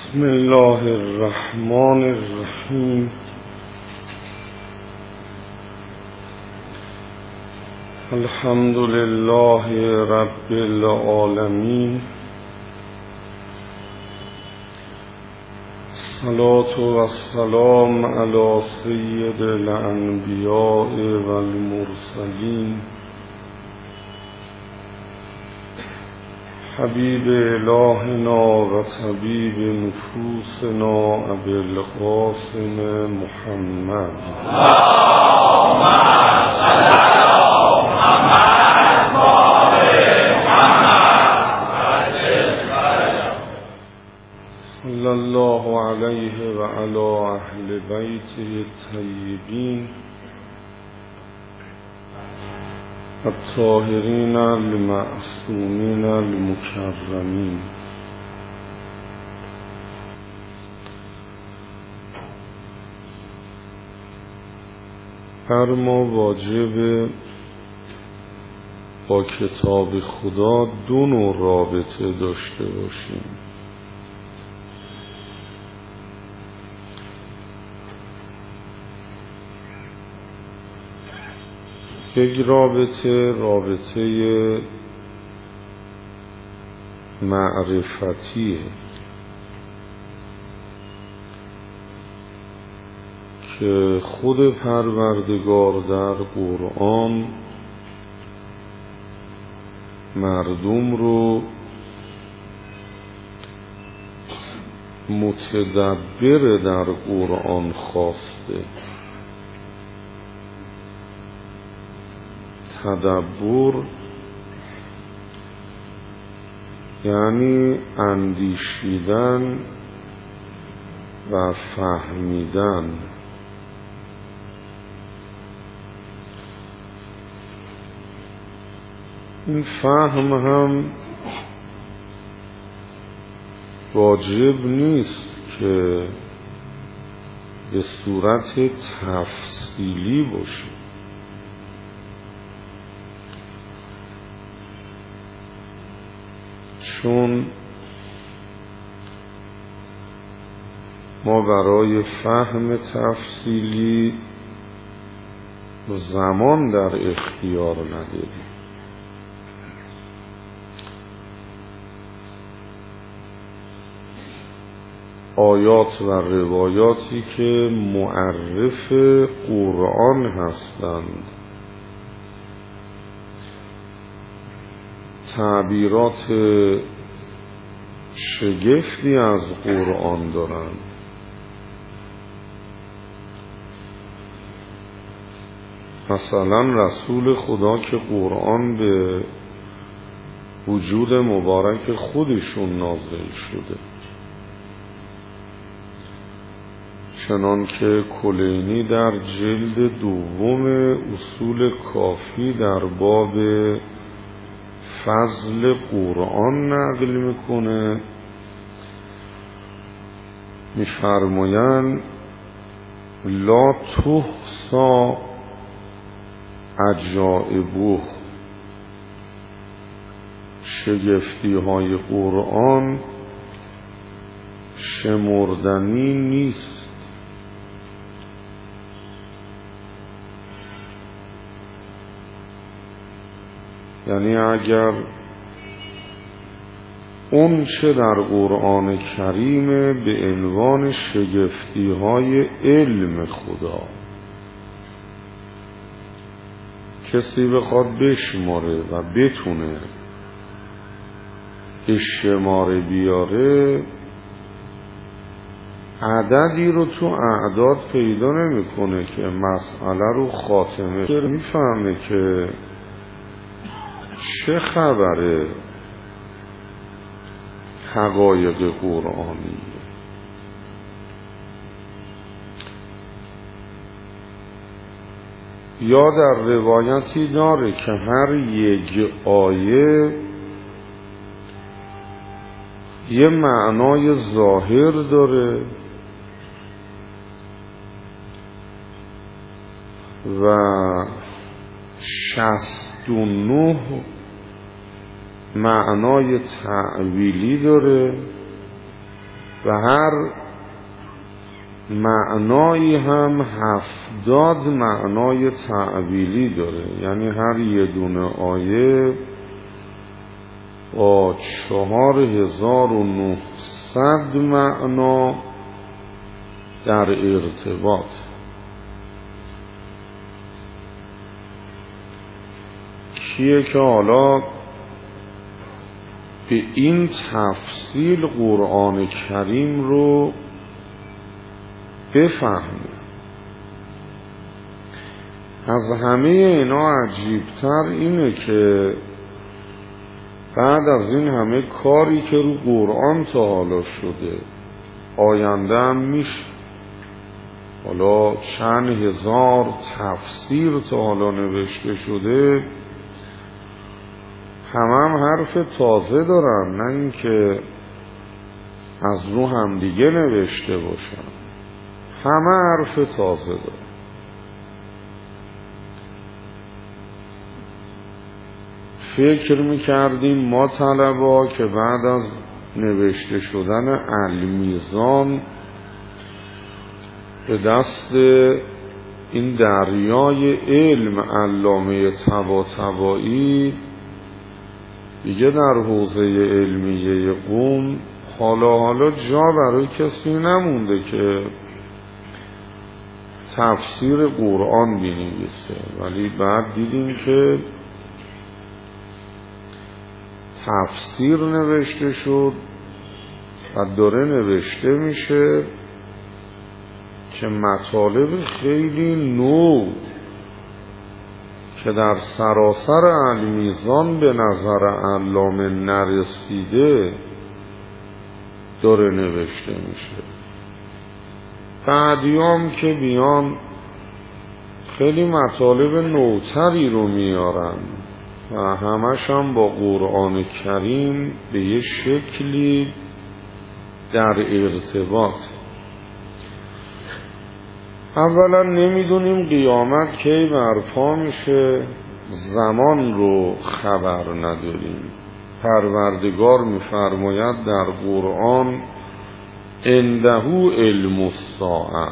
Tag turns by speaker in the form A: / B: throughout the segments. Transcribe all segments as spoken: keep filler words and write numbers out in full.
A: بسم الله الرحمن الرحیم. الحمد لله رب العالمین. الصلاة والسلام علی سید الانبیاء والمرسلین حبیب الهنا و طبیب نفوسنا ابی القاسم محمد. اللهم صل علی محمد و آل محمد. صلی الله علیه و علی اهل بیته الطیبین الطاهرین المعصومین المکرمین. هر ما واجب با کتاب خدا دو نوع رابطه داشته باشیم. یک رابطه رابطه معرفتیه که خود پروردگار در قرآن مردم رو متدبر در قرآن خواسته. تدبر یعنی اندیشیدن و فهمیدن. این فهم هم واجب نیست که به صورت تفصیلی باشه، چون ما برای فهم تفصیلی زمان در اختیار نداریم. آیات و روایاتی که معرف قرآن هستند، تعبیرات شگفتی از قرآن دارند. مثلا رسول خدا که قرآن به وجود مبارک خودشون نازل شده، چنان که کلینی در جلد دوم اصول کافی در باب فضل قرآن نقل میکنه، میفرمایند لا تحصا عجائبه، شگفتی های قرآن شمردنی نیست. یعنی اگر اون چه در قرآن کریم به عنوان شگفتی های علم خدا کسی بخواد بشماره و بتونه شماره بیاره، عددی رو تو اعداد پیدا نمیکنه که مسئله رو خاتمه میفهمه که چه خبره حقایق قرآنی. یا در روایتی داره که هر یک آیه یه معنای ظاهر داره و شصت و نه معنای تعویلی داره و هر معنایی هم هفتاد معنای تعبیلی داره، یعنی هر یه دونه آیه با چهار هزار و نهصد معنا در ارتباط. کیه که حالا به این تفصیل قرآن کریم رو بفهمه؟ از همه اینا عجیبتر اینه که بعد از این همه کاری که رو قرآن تا حالا شده، آینده هم میشه، حالا چند هزار تفسیر تا حالا نوشته شده، همه هم حرف تازه دارن، نه اینکه از رو هم دیگه نوشته باشن، همه حرف تازه دارن. فکر میکردیم ما طلبا که بعد از نوشته شدن المیزان به دست این دریای علم علامه طباطبایی دیگه در حوزه علمیه قم حالا حالا جا برای کسی نمونده که تفسیر قرآن بنویسه، ولی بعد دیدیم که تفسیر نوشته شد و داره نوشته میشه که مطالب خیلی نو که در سراسر المیزان به نظر علامه نرسیده داره نوشته میشه. بعدیام که بیان خیلی مطالب نوتری رو میارن و همش هم با قرآن کریم به یه شکلی در ارتباط. اولا نمیدونیم قیامت کی برپا میشه، زمان رو خبر نداریم. پروردگار میفرماید در قرآن عنده علم الساعه،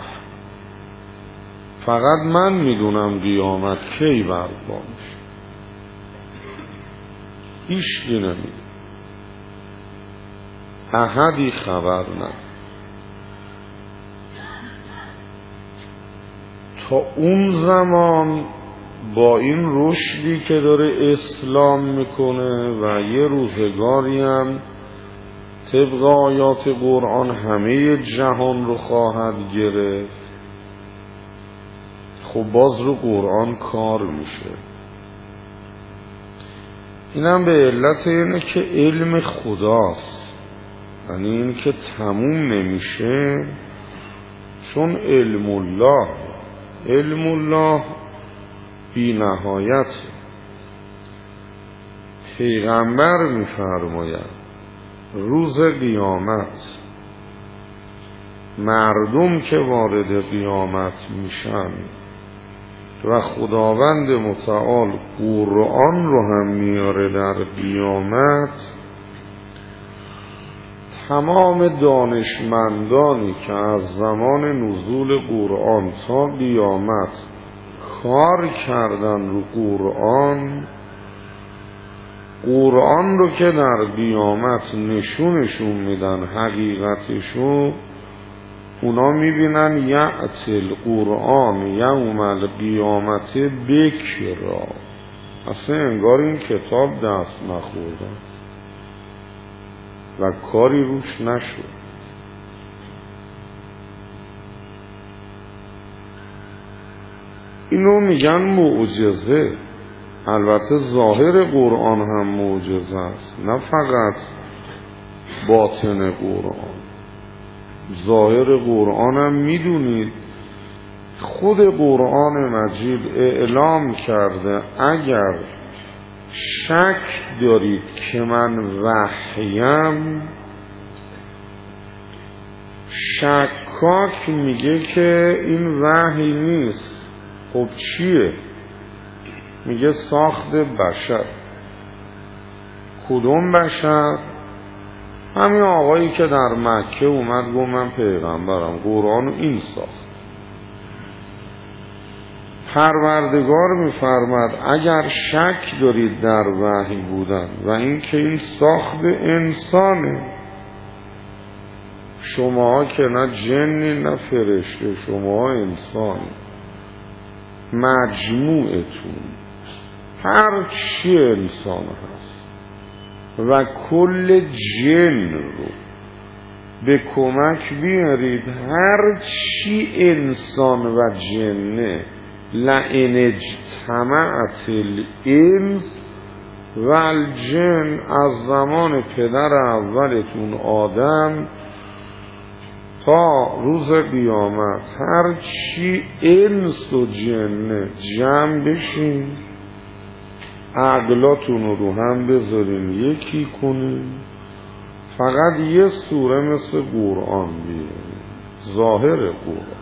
A: فقط من میدونم قیامت کی برپا میشه، هیچکی نمیدونه، احدی خبر نداره. تا اون زمان با این رشدی که داره اسلام میکنه و یه روزگاری هم طبق آیات قرآن همه جهان رو خواهد گرفت، خب باز رو قرآن کار میشه. اینم به علت اینه که علم خداست، یعنی این که تموم نمیشه، چون علم الله علم الله بی نهایت. پیغمبر میفرماید روز قیامت مردم که وارد قیامت میشن و خداوند متعال قرآن رو هم میاره در قیامت، تمام دانشمندانی که از زمان نزول قرآن تا قیامت کار کردن رو قرآن، قرآن رو که در قیامت نشونشون میدن حقیقتشو، اونا میبینن یأتی القرآن یوم القیامت بکرا، اصلا انگار این کتاب دست نخورده است و کاری روش نشد. اینو میگن معجزه. البته ظاهر قرآن هم معجزه است، نه فقط باطن قرآن. ظاهر قرآن هم میدونید خود قرآن مجید اعلام کرده اگر شک دارید که من وحیم، شکاک میگه که این وحی نیست. خب چیه؟ میگه ساخت بشر. کدوم بشر؟ همین آقایی که در مکه اومد گفت من پیغمبرم، قرآن این ساخت. پروردگار میفرماد اگر شک دارید در وحی بودن و اینکه این ساخت انسانه، شما که نه جنی نه فرشته، شما انسان، مجموعتون هر چی انسان هست و کل جن رو به کمک بیارید، هر چی انسان و جنه لئن اجتمعت الانس و الجن، از زمان پدر اولتون آدم تا روز قیامت هر چی انس و جن جمع بشین، عقلاتون رو هم بذارین یکی کنین، فقط یه سوره مثل قرآن بیارین، ظاهر قرآن.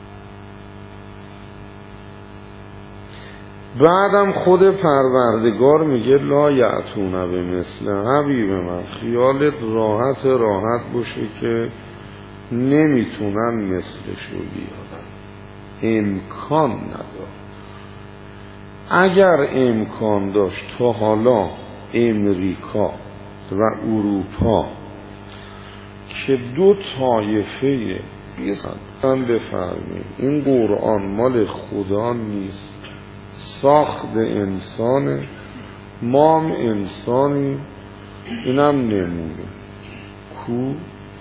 A: بعدم خود پروردگار میگه لا یعتونه به مثل، حبیب من خیالت راحت راحت باشه که نمیتونن مثلشو بیارن، امکان نداره. اگر امکان داشت تا حالا امریکا و اروپا که دو طایفه بیستن بفرمین این قرآن مال خدا نیست، ساخت انسانه، مام انسانی، اینم نمونه کو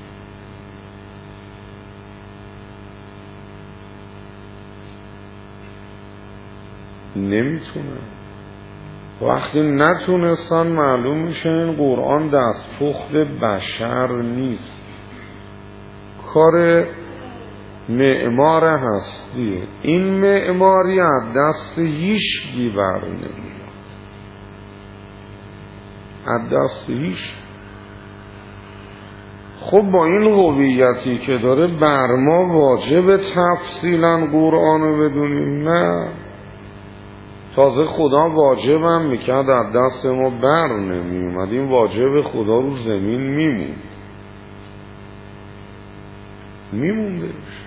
A: نمیتونه. وقتی نتونستن معلوم میشه این قرآن دست پخت بشر نیست، کار معمار هستیه. این معماری از دست هیچکی بر نمیاد، از دست هیچ. خب با این هویتی که داره بر ما واجب تفصیلا قرآن رو بدونیم؟ نه، تازه خدا واجبم میکرد از دست ما بر نمیومد، این واجب خدا رو زمین میموند میموندش.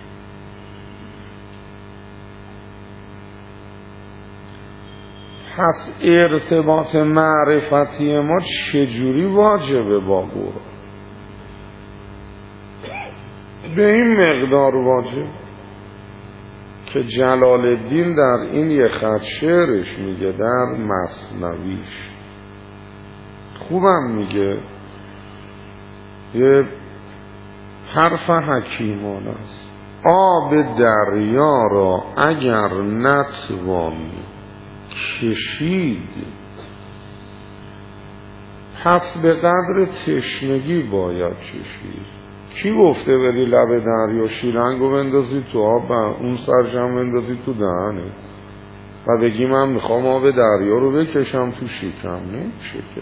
A: پس ارتباط معرفتی ما چجوری واجبه با قرآن؟ به این مقدار واجب که جلال الدین در این یه خط شعرش میگه، در مثنویش خوبم میگه، یه حرف حکیمانه است: آب دریا را اگر نتوانی کشید، پس به قدر تشنگی باید چشید. کی گفته بری لب دریا شیلنگو بندازی تو آب و اون سرشم بندازی تو دهنه و بگی من میخوام آب دریا رو بکشم تو شکم؟ نمیشه که.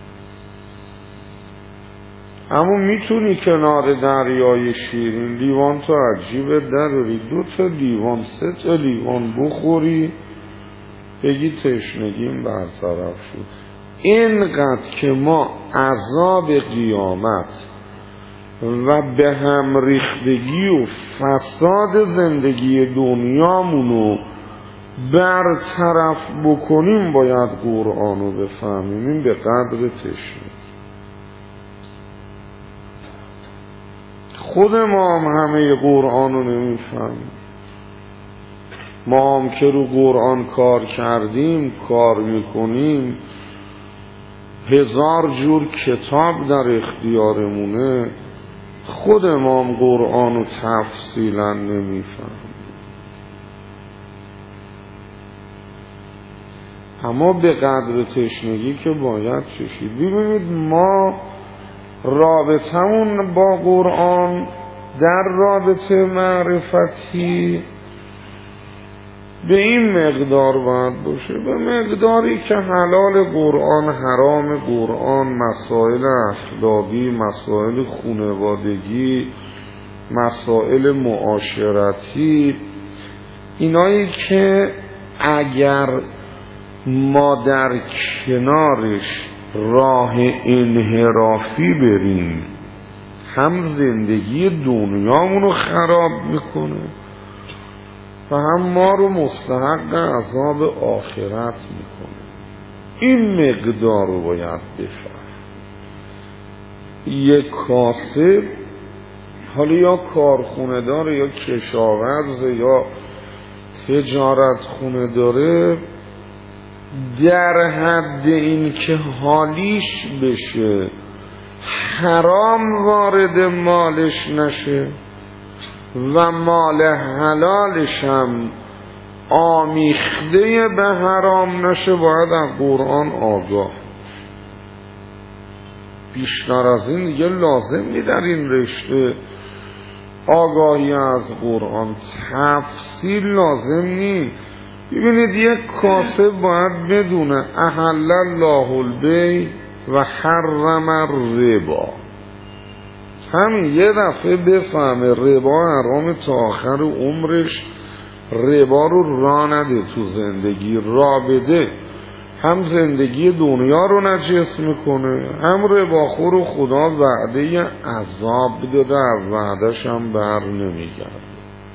A: اما میتونی کنار دریای شیرین لیوان تو عجیبه داری، دو تا لیوان سه تا لیوان بخوری بگی تشنگیم برطرف شد. اینقدر که ما عذاب قیامت و به هم ریختگی و فساد زندگی دنیامونو برطرف بکنیم باید قرآنو بفهمیم. این به قدر تشنه. خود ما هم همه قرآنو نمیفهمیم. ما هم که رو قرآن کار کردیم، کار میکنیم، هزار جور کتاب در اختیارمونه، خود ما هم قرآنو تفصیلا نمیفهمیم. اما به قدر تشنگی که باید چشید. ببینید ما رابطمون با قرآن در رابطه معرفتی به این مقدار باید باشه، به مقداری که حلال قرآن، حرام قرآن، مسائل اخلاقی، مسائل خانوادگی، مسائل معاشرتی، اینایی که اگر ما در کنارش راه انحرافی بریم هم زندگی دنیامون رو خراب میکنه و هم ما رو مستحق عذاب آخرت میکنه. این مقدار رو باید بفهم. یک کاسب، حالا یا کارخونه داره یا کشاورز یا تجارت خونه داره، در حد این که حالیش بشه حرام وارد مالش نشه و مال حلالش هم آمیخته به حرام نشه باید از قرآن آگاه. بیشتر از این دیگه لازم نی در این رشته آگاهی از قرآن، تفصیل لازم نی. ببینید یک کاسب باید بدونه احل الله البیع و حرم الربا. همین یه دفعه بفهمه ربا حرام تا آخر عمرش، ربا رو راه نده تو زندگی، راه بده هم زندگی دنیا رو نجس میکنه، هم رباخور و خدا وعده عذاب داده از وعدش هم بر نمیگرده.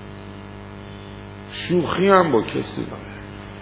A: شوخی هم با کسی داره.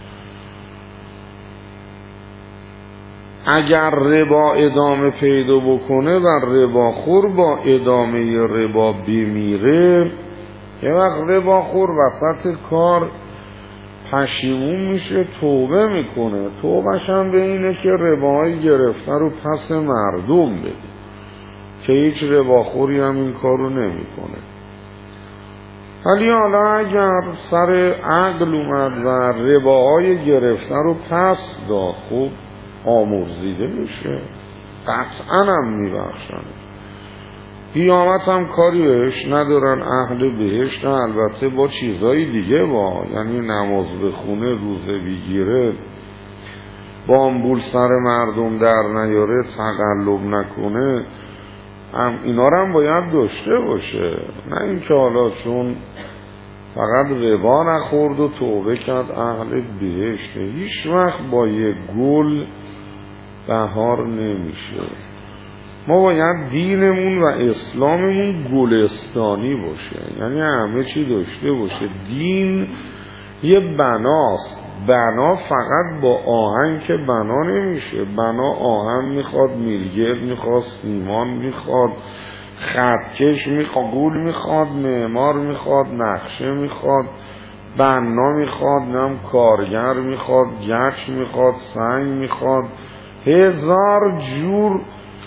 A: اگر ربا ادامه پیدا بکنه و رباخور با ادامه ربا بمیره، یه وقت رباخور وسط کار پشیمون میشه، توبه میکنه. توبهش هم به اینه که رباهایی گرفته رو پس مردم بده، که هیچ رباخوری هم این کار رو نمیکنه. ولی حالا اگر سر عقل اومد و رباهای گرفته رو پس داد، خوب آمرزیده میشه، قطعا هم میبخشن. قیامت هم کاری بهش ندارن اهل بهشت، البته با چیزای دیگه، با یعنی نماز بخونه، روزه بگیره، بامبول سر مردم در نیاره، تقلب نکنه، هم اینا رو هم باید داشته باشه. نه اینکه حالا چون فقط ربا نخورد و توبه کرد اهل بهشته. هیچ وقت با یه گل بهار نمیشه. ما باید دینمون و اسلاممون گلستانی باشه، یعنی همه چی داشته باشه. دین یه بناست، بنا فقط با آهن که بنا نمیشه. بنا آهن میخواد، میلگرد میخواد، سیمان میخواد، خطکش میخواد، گول میخواد، معمار میخواد، نقشه میخواد، بنا میخواد، نم کارگر میخواد، گچ میخواد، سنگ میخواد، هزار جور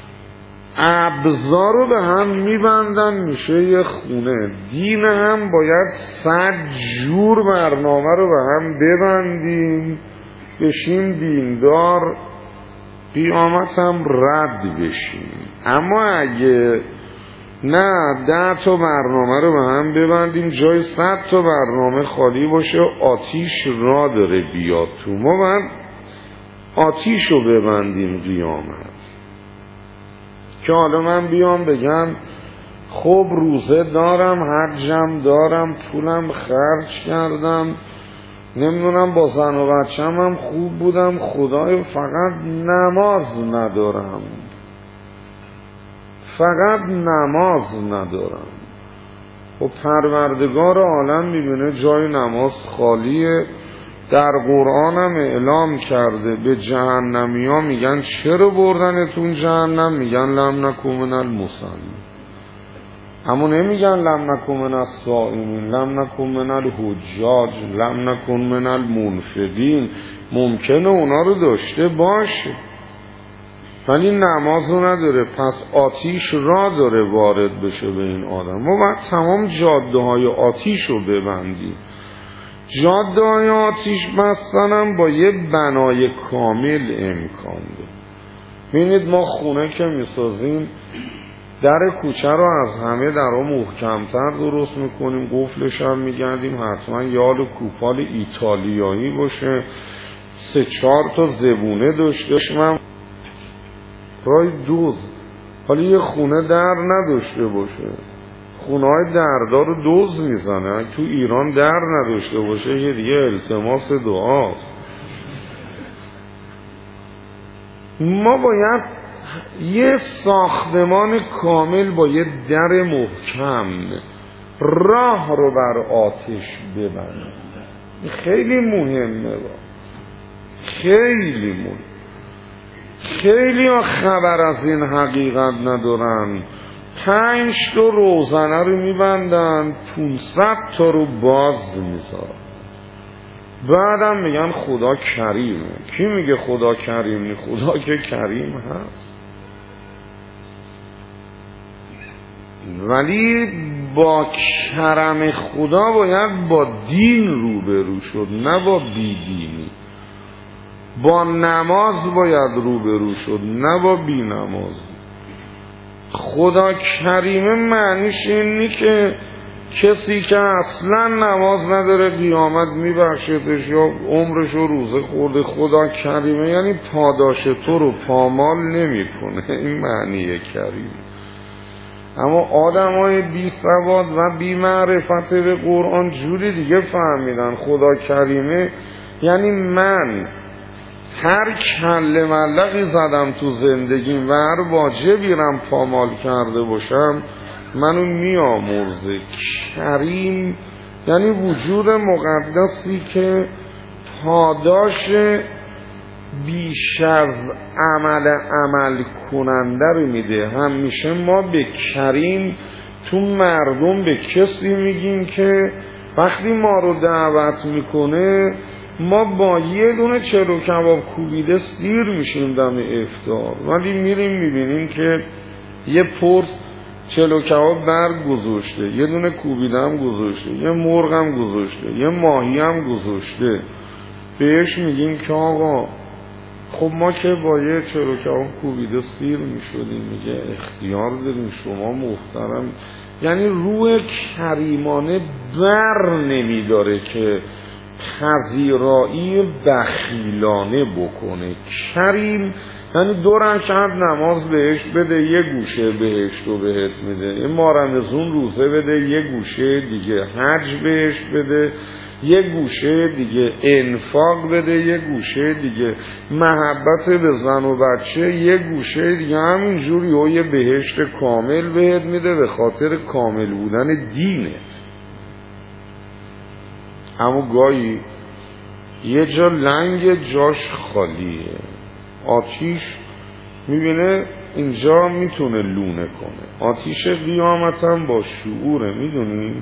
A: ابزار رو به هم میبندن میشه یه خونه. دین هم باید صد جور برنامه رو به هم ببندیم بشیم دیندار، قیامت هم رد بشیم. اما اگه نه ده تا برنامه رو به هم ببندیم جای صد تا برنامه خالی باشه، آتیش را داره بیاد تو. ما باید آتیش رو ببندیم قیامت. که حالا من بیام بگم خب روزه دارم، حجم دارم، پولم خرج کردم، نمیدونم با زن و بچه‌م هم خوب بودم، خدای فقط نماز ندارم، فقط نماز ندارم. و پروردگار عالم میبینه جای نماز خالیه. در قرآن هم اعلام کرده به جهنمی ها میگن چرا بردنتون جهنم؟ میگن لم نکن من المصلین. اما نمیگن لم نکن من الصائمین، لم نکن من الحجاج، لم نکن من المنفقین. ممکنه اونا رو داشته باشه ولی نماز رو نداره، پس آتیش را داره وارد بشه به این آدم. ما باید تمام جاده های آتیش رو ببندیم. جاده های آتیش بستنم با یه بنای کامل امکان ده. ببینید ما خونه که میسازیم در کوچه رو از همه درها محکمتر درست میکنیم، قفلش هم میگردیم حتما یال و کوپال ایتالیایی باشه، سه چهار تا زبونه داشته. من رای دوز حالا یه خونه در نداشته باشه، خونه های دردار رو دوز میزنه. تو ایران در نداشته باشه یه دیگه التماس دعاست. ما باید یه ساختمان کامل با یه در محکم راه رو بر آتش ببند. خیلی مهمه با. خیلی مهم. خیلی ها خبر از این حقیقت ندارن. پنج تا روزنه رو میبندن، پونصد تا رو باز میذارن. بعدم میگن خدا کریمه. کی میگه خدا کریمه؟ خدا که کریم هست، ولی با کرم خدا باید با دین روبرو شد، نه با بیدینی. با نماز باید روبرو شد، نه با بی نمازی. خدا کریمه معنیش اینی که کسی که اصلا نماز نداره قیامت میبخشدش یا عمرش رو روزه خورده. خدا کریمه یعنی پاداش تو رو پامال نمی کنه. این معنیه کریمه. اما آدم های بی سواد و بی معرفت به قرآن جوری دیگه فهمیدن خدا کریمه یعنی من هر کله ملقی زدم تو زندگیم و هر واجبی رم پامال کرده باشم منو میامرزه. کریم یعنی وجود مقدسی که پاداش بیش از عمل عمل کننده رو میده. همیشه ما به کریم تو مردم به کسی میگیم که وقتی ما رو دعوت میکنه ما با یه دونه چلو کباب کوبیده سیر میشیم دم افطار، ولی میریم میبینیم که یه پرس چلو کباب برگ گذاشته، یه دونه کوبیده هم گذاشته، یه مرغ هم گذاشته، یه ماهی هم گذاشته. بهش میگیم که آقا خب ما که با یه چلو کباب کوبیده سیر میشدیم. میگه اختیار داریم، شما محترم. یعنی روح کریمانه بر نمیداره که پذیرایی بخیلانه بکنه. کریم یعنی دو رکعت نماز بهش بده، یه گوشه بهش رو بهت میده. این مارمزون روزه بده، یه گوشه دیگه حج بهش بده، یه گوشه دیگه انفاق بده، یه گوشه دیگه محبت به زن و بچه، یه گوشه دیگه همینجوری و یه بهشت کامل بهت میده به خاطر کامل بودن دینت. اما گاهی یه جا لنگ جاش خالیه، آتیش میبینه اینجا میتونه لونه کنه. آتیش قیامت هم با شعوره، میدونی؟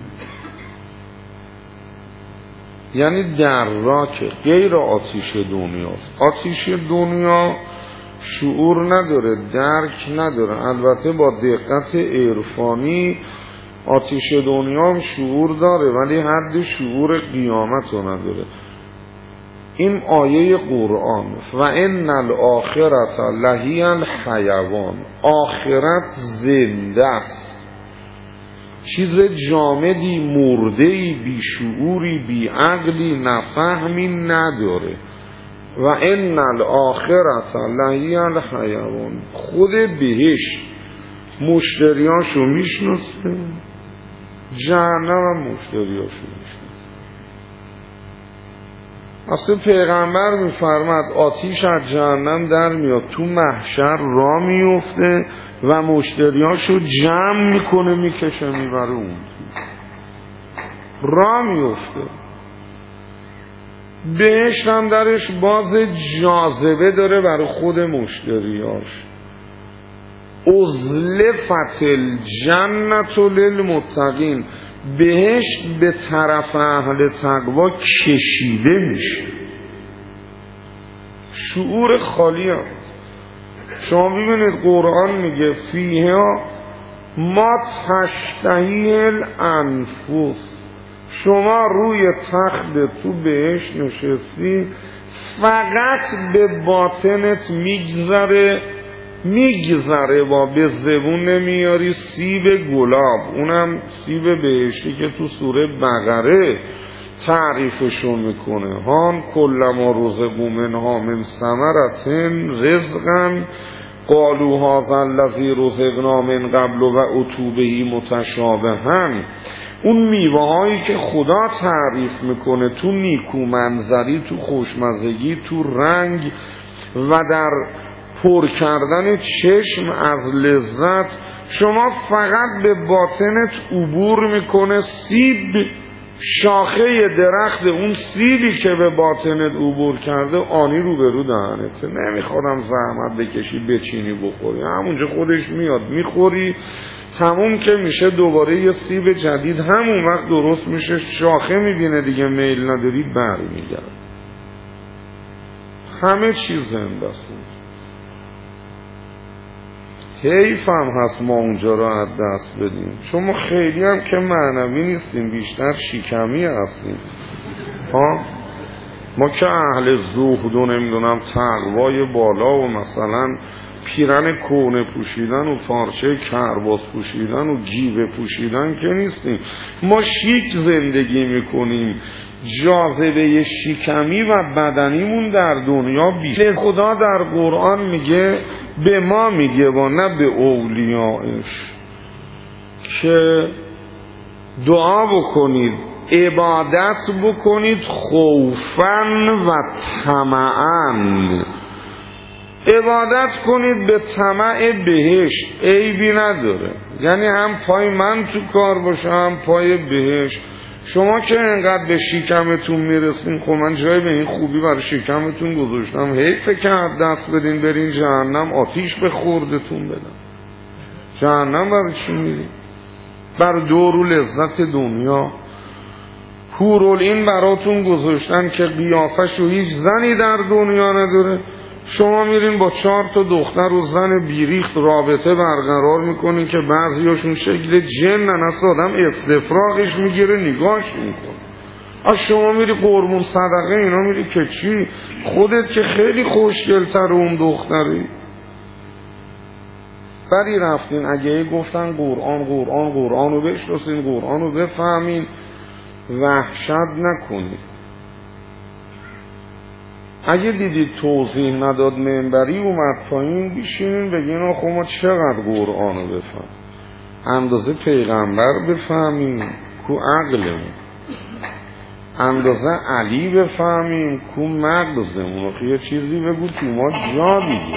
A: یعنی دراکه، غیر آتیش دنیاست. آتیش دنیا شعور نداره، درک نداره. البته با دقت عرفانی آتیش دنیا هم شعور داره، ولی حد شعور قیامت رو نداره. این آیه قرآن و ان الاخرة لهی الحیوان، آخرت زنده است، چیز جامدی، مردهی، بی شعوری، بی عقلی، نفهمی نداره. و ان الاخرة لهی الحیوان، خود بهشت مشتریاشو میشناسه، جهنم هم مشتریاشو میشناسه. اصلا پیغمبر میفرماد آتیش از جهنم در میاد، تو محشر را میفته و مشتریاشو جمع میکنه میکشه میبره اون تو را میفته. بهشت هم درش باز جاذبه داره برای خود مشتریاش. ازلفت الجنت للمتقین، بهشت به طرف اهل تقوا کشیده میشه. شعور خالی هم. شما ببینید قرآن میگه فیها ما تشتهی الانفس، شما روی تخت تو بهشت نشستی، فقط به باطنت میگذره میگذره و به زبون نمیاری سیب گلاب، اونم سیب بهشتی که تو سوره بقره تعریفشون میکنه. هان کلما رزقوا منها من ثمرة رزقا قالوا هذا الذی رزقنا من قبل و اتوا به متشابها. اون میوه هایی که خدا تعریف میکنه تو نیکو منظری، تو خوشمزگی، تو رنگ و در پر کردن چشم از لذت، شما فقط به باطنت عبور میکنه سیب، شاخه درخت اون سیبی که به باطنت عبور کرده آنی رو به رو دهنته، نمیخوادم زحمت بکشی بچینی بخوری، همونجا خودش میاد میخوری، تموم که میشه دوباره یه سیب جدید همون وقت درست میشه، شاخه میبینه دیگه میل نداری بر میگرد. همه چیز زنده است. حیف هم هست ما اونجا را از دست بدیم. شما خیلی هم که معنوی نیستیم، بیشتر شیکمی هستیم ها. ما که اهل زهد و نمیدونم تقوای بالا و مثلا پیرن کهنه پوشیدن و پارچه کرباس پوشیدن و گیوه پوشیدن که نیستیم. ما شیک زندگی میکنیم، جاذبه شیکمی و بدنیمون در دنیا بیشتر. خدا در قرآن میگه، به ما میگه و نه به اولیائش، که دعا بکنید، عبادت بکنید خوفاً و طمعاً. عبادت کنید به طمع بهشت، عیبی نداره، یعنی هم پای من تو کار باشه هم پای بهشت. شما که انقدر به شکمتون میرسین، خب من جای به این خوبی برای شکمتون گذاشتم، حیفه که دست بدین برین جهنم، آتیش به خوردتون بدن. جهنم برای چی میرین؟ بر دور لذت دنیا. حورالعین براتون گذاشتن که قیافش و هیچ زنی در دنیا نداره، شما میرین با چهار تا دختر و زن بیریخت رابطه برقرار میکنین که بعضیاشون شکل جنن، اصلا آدم استفراغش میگیره نگاهش میکنه. از شما میری قربون صدقه اینا میری که چی؟ خودت که خیلی خوشگلتر اون دختری. بری رفتین اگه گفتن قرآن قرآن قرآن رو بشناسین، قرآن رو بفهمین، وحشت نکنید. اگه دیدید توضیح نداد منبری اومد پایین، بیشینین بگین آخه ما چقدر قرآن رو بفهم، اندازه پیغمبر بفهمیم کو عقلمون، اندازه علی بفهمیم کو مغزمون. یه چیزی بگو تو ما جا دیگه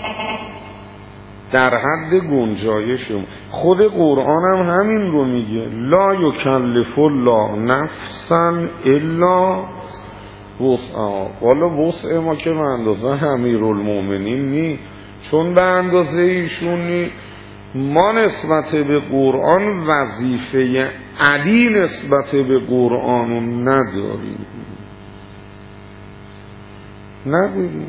A: در حد گنجایشم. خود قرآن هم همین رو میگه، لا یکلف الله نفسا الا وسعها. والا وسع ما که به اندازه امیرالمومنین نی، چون به اندازه ایشون نی. ما نسبت به قرآن وظیفه علی نسبت به قرآن نداریم نداریم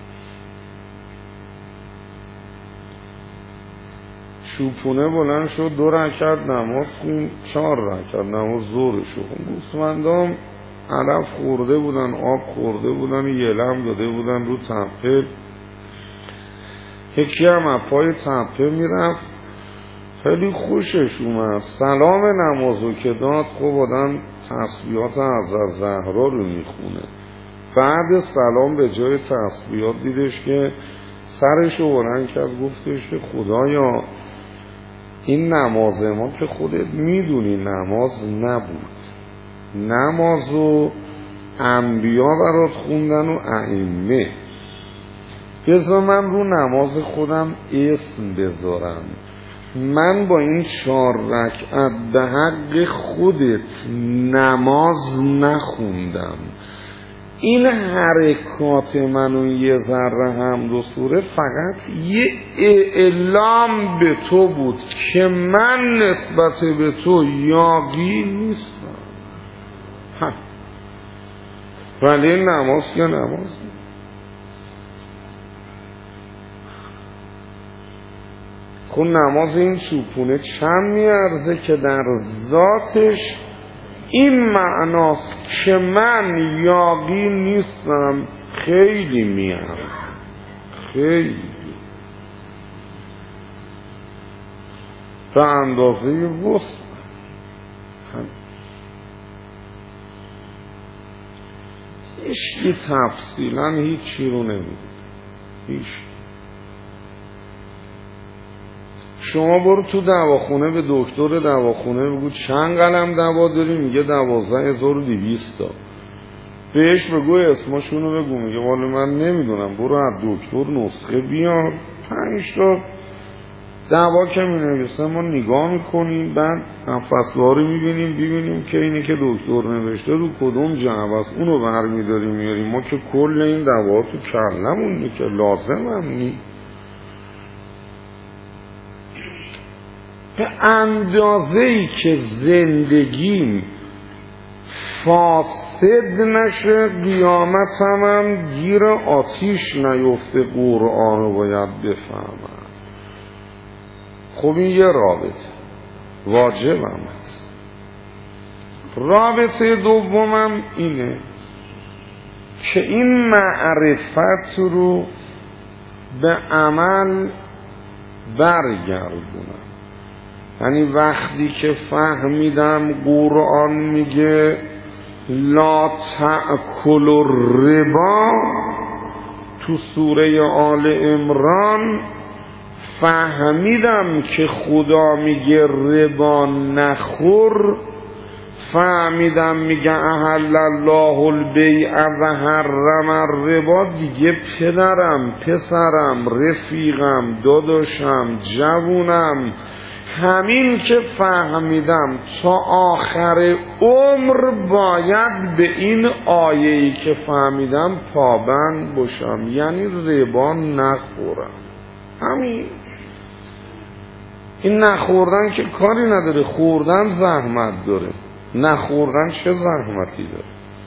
A: چوپونه بلند شد دو رکعت نماز خون، چهار رکعت نماز ظهرشو خون. گوسفندام علف خورده بودن، آب خورده بودن، یلم داده بودن رو تپه. یکی هم از پای تپه میرفت، خیلی خوشش اومد، سلام نمازو که داد. خب آدم تسبیحات حضرت زهرا رو میخونه، بعد سلام به جای تسبیحات دیدش که سرشو بلند کرد، گفتش که خدایا این نماز ما که خودت میدونی نماز نبود، نمازو انبیا برات خوندن و ائمه، بذار من رو نماز خودم اسم بذارم، من با این چهار رکعت به حق خودت نماز نخوندم. این حرکات منو یه ذره حمد و سوره فقط یه اعلام به تو بود که من نسبت به تو یاغی نیستم. ولی نماز که نماز خب نماز این چوپونه چند میارزه که در ذاتش این معناست که من یاغی نیستم، خیلی میارزه، خیلی به اندازه وسع. هیچی تفصیلا هیچی رو نمیده، هیچ. شما برو تو دواخونه به دکتر دواخونه بگو چند قلم دوا داری، میگه دوازده هزار و دویست تا. بهش بگو اسمشونو بگو. میگه والا من نمیدونم، برو از دکتر نسخه بیار. پنج تا دعوا که می نویسه ما نگاه میکنیم، بعد فصلها رو میبینیم ببینیم که اینی که دکتر نوشته رو کدوم جعبه است، اونو برمیداریم میاریم. ما که کل این دعوا تو کلمون نی که لازم هم نی. به اندازه‌ای که زندگیم فاسد نشه قیامتم هم گیر آتیش نیفته، قرآن رو باید بفهمم. خب این یه رابطه واجبم هست. رابطه دومم اینه که این معرفت رو به عمل برگردونم. یعنی وقتی که فهمیدم قرآن میگه لا تأکل الربا تو سوره آل عمران، فهمیدم که خدا میگه ربا نخور، فهمیدم میگه احل الله البیع و حرم الربا، دیگه پدرم، پسرم، رفیقم، داداشم، جوونم، همین که فهمیدم تا آخر عمر باید به این آیه‌ای که فهمیدم پابند باشم، یعنی ربا نخورم. همین. این نخوردن که کاری نداره، خوردن زحمت داره، نخوردن چه زحمتی داره.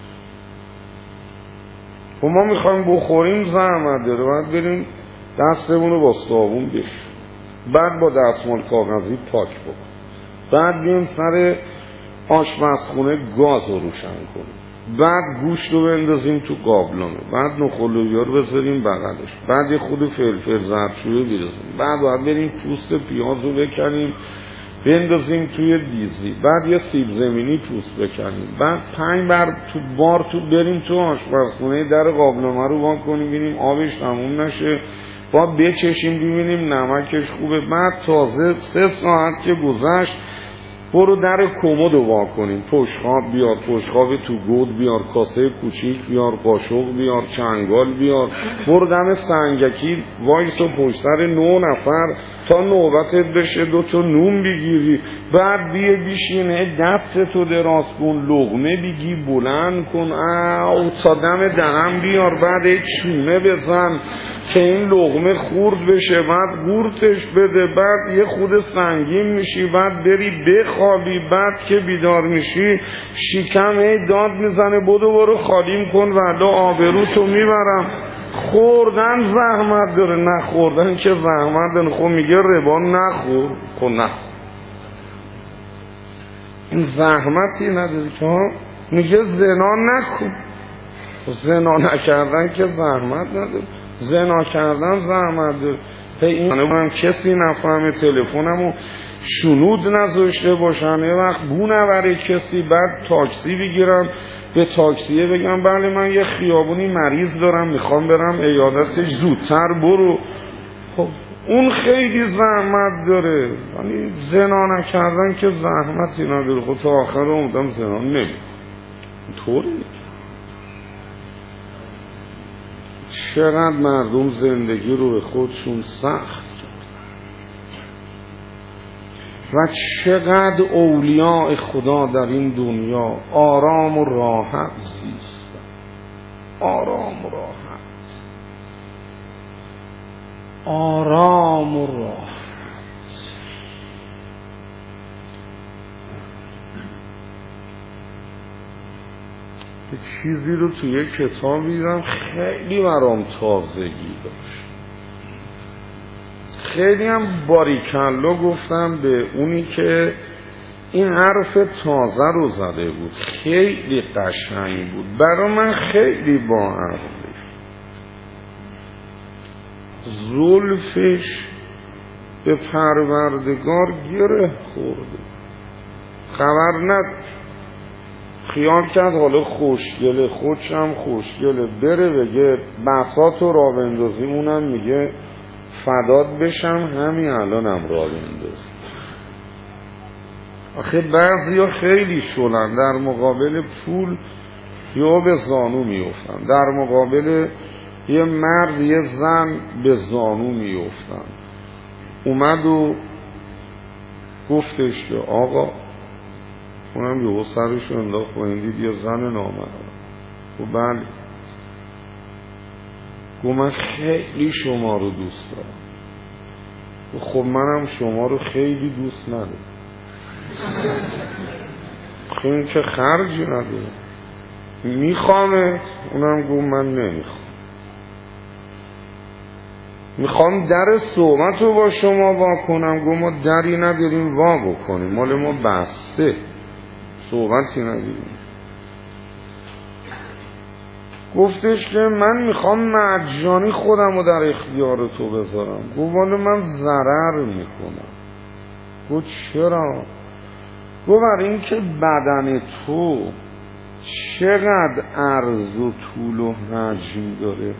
A: و ما میخوایم بخوریم زحمت داره، باید بریم دستمون رو با صابون بشوریم، بعد با دستمال کاغذی پاک بکن، بعد بیام سر آشپزخونه گاز رو روشن کنیم، بعد گوشت رو بندازیم تو قابلمه، بعد نخل و لوبیا رو بذاریم بغلش، بعد یه خود فلفل زردچوبه بریزیم، بعد باید بریم پوست پیاز رو بکنیم بندازیم توی دیزی، بعد یه سیب زمینی پوست بکنیم، بعد پنج بار تو بار تو بریم تو آشپزخونه در قابلمه رو وا کنیم ببینیم آبش تموم نشه، با بچشیم ببینیم نمکش خوبه. بعد تازه سه ساعت که گذشت برو در کمد رو وا کنیم، پشخاب بیار، پشخاب تو گود بیار، کاسه کوچیک بیار، قاشق بیار، چنگال بیار، برو دم سنگکی وایس و پشت سر نه نفر تا نوبتت بشه دو تا نون بگیری، بعد بیه بیشینه دستتو دراز کن، لقمه بگی بلند کن، او تا دم دهن بیار، بعد چونه بزن که این لقمه خورد بشه، بعد گورتش بده، بعد یه خود سنگین میشی، بعد بری بخوابی، بعد که بیدار میشی شکم هی داد میزنه بدو برو خالیم کن ولی آبرو تو میبرم. خوردن زحمت داره، نخوردن که زحمت داره. خب میگه ربا نخور، خب نخور، این زحمتی نداره که میگه زنا نکن، زنا نکردن که زحمت نداره، زنا کردن زحمت داره. این من کسی نفهمه تلفنمو شنود نذاشته باشن، یه وقت بو نبره کسی، بعد تاکسی بگیرم به تاکسیه بگم بله من یه خیابونی مریض دارم میخوام برم عیادتش، زودتر برو. خب اون خیلی زحمت داره. یعنی زنا نکردن که زحمتی نداره. خب تا آخر عمرم زنا نمی طوری. چقدر مردم زندگی رو به خودشون سخت و چقدر اولیاء خدا در این دنیا آرام و راحت زیستن، آرام و راحت، آرام و راحت. یه چیزی رو توی یک کتاب دیدم خیلی برام تازگی داشت، خیلی هم باریکلا گفتم به اونی که این حرف تازه رو زده بود، خیلی قشنگ بود برای من، خیلی با ارزش. زلفش به پروردگار گره خورده، خبر نداشت، خیال کرد حالا خوشگله، خودشم خوشگله، بره بگه بساطو را بندازی، اونم میگه فدات بشم همین الانم را بنداز. آخه بعضی ها خیلی شلن، در مقابل پول یا به زانو میافتن، در مقابل یه مرد یه زن به زانو میافتن. اومد و گفتش که آقا، اونم یه سرش انداخت و این دید یه زن نامرد. و بله، گفت من خیلی شما رو دوست دارم. خب منم شما رو خیلی دوست ندارم. خب این که خرجی نداره، میخوامت. اونم گفت من نمیخوام، میخوام در صحبت رو با شما وا کنم. گفت ما دری نداریم وا بکنیم، مال ما بسته، صحبتی نداریم. گفتش که من میخوام مجانی خودم رو در اختیار تو بذارم. گفت والا من ضرر میکنم. گفت چرا؟ گفت برای این که بدن تو چقدر عرض و طول و حجم داره.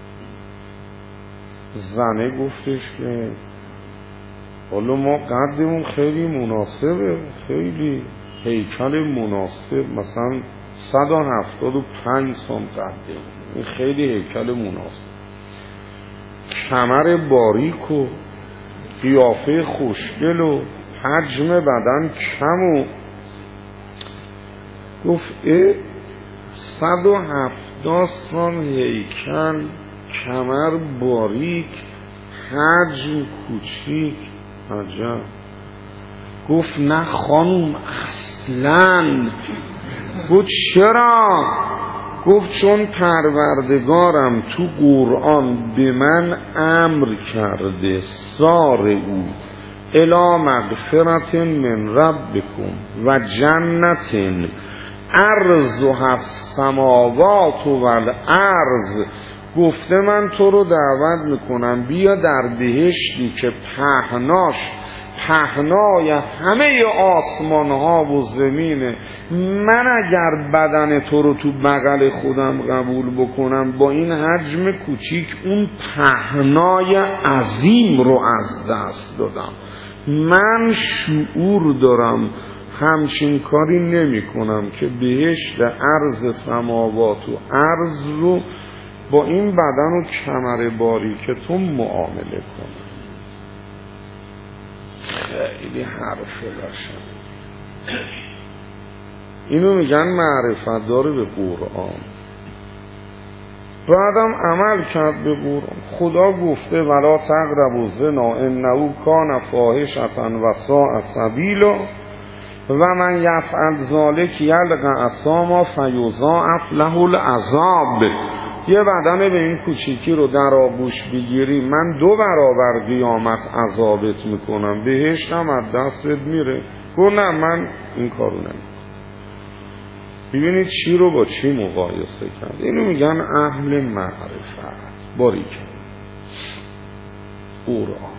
A: زنه گفتش که والا ما قدمون خیلی مناسبه، خیلی هیکل مناسب، مثلا صد و هفتاد و پنج سانتی قدمون، این خیلی هیکل مناسب، کمر باریک و قیافه خوشگل و حجم بدن کم. و گفت اه صد و هفتاد سانتی هیکل، کمر باریک، حجم کوچیک، عجب. گفت نه خانوم اصلاً. گفت چرا؟ گفت چون پروردگارم تو قرآن به من امر کرده سار او الی مغفرت من ربکم و جنت عرضها السماوات والارض. گفته من تو رو دعوت میکنم بیا در بهشتی که پهناش پهنای همه آسمان ها و زمینه. من اگر بدن تو رو تو بغل خودم قبول بکنم با این حجم کوچیک، اون پهنای عظیم رو از دست دادم. من شعور دارم همچین کاری نمی کنم که بهشت عرض سماوات و عرض رو با این بدن و کمر باری که تو معامله کنم. خیلی حرف قشنگ. اینو میگن معرفت داره به قرآن. بعدم عمل کرد به قرآن. خدا گفته ولا تقربوا الزنا انه کان فاحشة و ساء سبیلا و من یفعل ذلک یلقى اثاما فیضاعف له العذاب. یه بدن به این کوچیکی رو در آغوش بگیری، من دو برابر قیامت عذابت میکنم، بهشتم از دستت میره. گفت نه من این کارو نمیکنم. ببینید چی رو با چی مقایسه کرد. اینو میگن اهل معرفت. باریکن قرآن.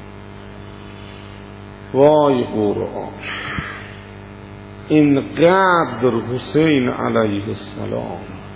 A: وای قرآن، اینقدر حسین علیه السلام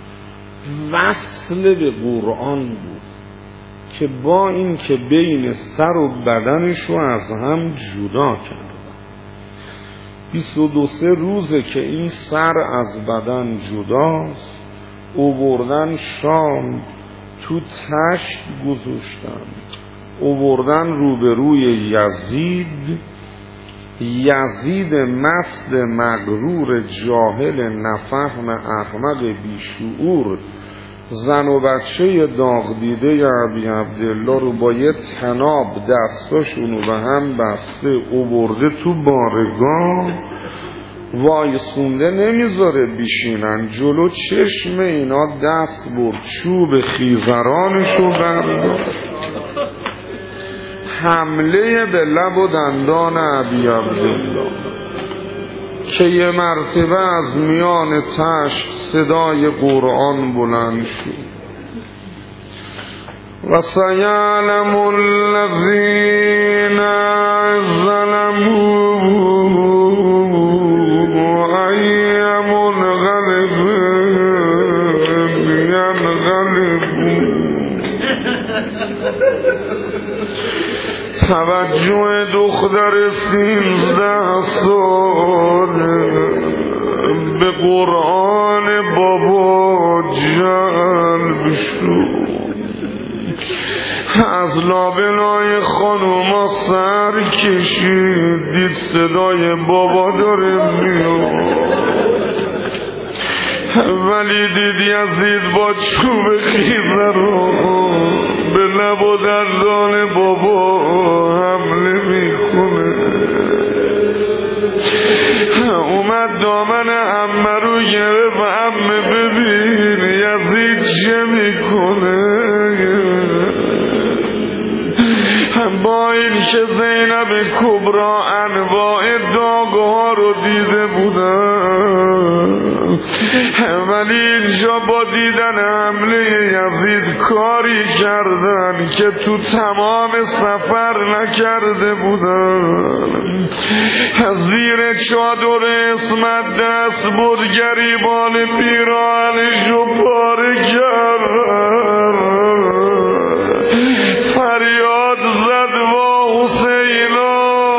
A: وصل به قرآن بود که با این که بین سر و بدنش رو از هم جدا کرد. بیست و دو سه روزه که این سر از بدن جداست. اووردن شام، تو تشت گذاشتن، اووردن روبروی یزید. یزید مست مغرور جاهل نفهم احمق بیشعور زن و بچه داغ دیده ابی عبدالله رو با یه تناب دستاشونو به هم بسته اوورده تو بارگاه، وایسونده نمیذاره بیشینن جلو چشم اینا، دست برد چوب خیزرانشو برداشت، حمله به لب و دندان ابی عبدالله که یه مرتبه از میان تشت صدای قرآن بلند شد. و سیعلم الذین ظلموا ای منقلب ینقلبون. توجه دختر سیزده ساله به قرآن بابا لابلای خانوما سر کشید، دید صدای بابا داره میاد، ولی دید یزید با چوب خیزه رو به لب و دندان بابا حمله میکنه. اومد دامن عمه رو گرفت، عمه ببین یزید چه میکنه. با این که زینب کبرا انواع داغ‌ها رو دیده بودن، ولی اینجا با دیدن حمله یزید کاری کردن که تو تمام سفر نکرده بودن. زیر چادر اسمت دست بود، گریبان پیراهنش رو پاره کرد، فریاد زد وا حسینا.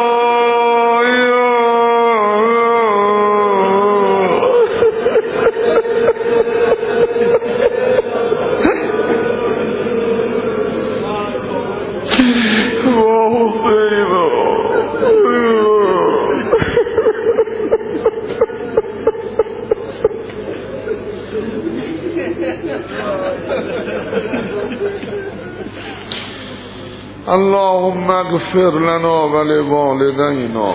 A: وا حسینا. اللهم اغفر لنا ولوالدينا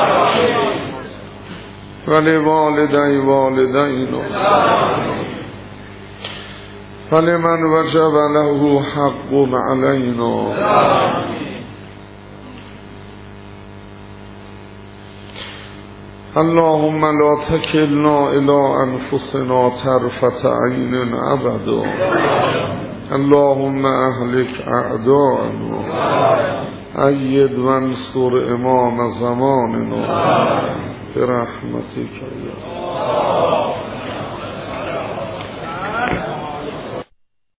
A: ولوالدي والدينا ولمن وجب له حق علينا. اللهم لا تكلنا إلى أنفسنا طرفة عين أبدا. اللهم اهلك اعداءنا، ايد وانصر امام زماننا برحمتك يا